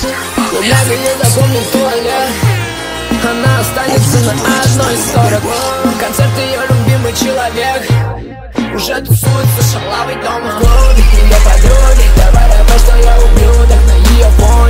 Для меня запомнит туалет. Она останется на 1:40. Концерт ее любимый человек уже тусуется шалавой дома в клубе. Ее подруги говорят то, что я ублюдок на ее фоне.